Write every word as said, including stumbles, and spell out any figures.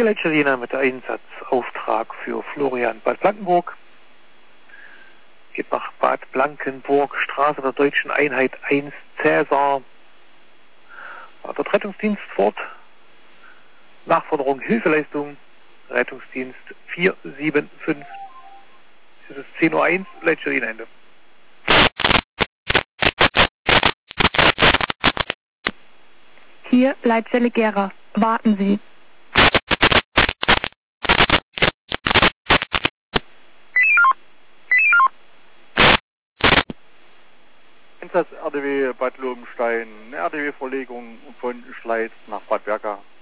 Leitstadiner mit Einsatzauftrag für Florian Bad Blankenburg. Geht nach Bad Blankenburg, Straße der Deutschen Einheit eins Cäsar. Der Rettungsdienst fort. Nachforderung Hilfeleistung. Rettungsdienst vier sieben fünf. Es ist zehn Uhr eins, Leitstadiner Ende. Hier Leitstelle Gera. Warten Sie. Einsatz R D W Bad Lobenstein, eine R D W-Verlegung von Schleiz nach Bad Berka.